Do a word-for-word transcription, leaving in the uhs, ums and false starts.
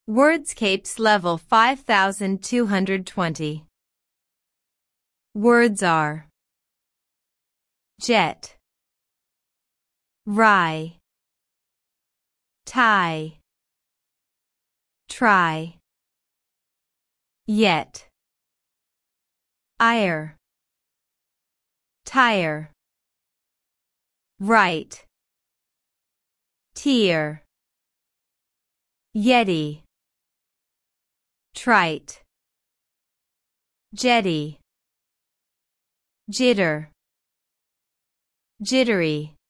Wordscapes level five thousand two hundred twenty. Words are jet, rye, tie, try, yet, ire, tire, right, tear, yeti, trite, jetty, jitter, jittery.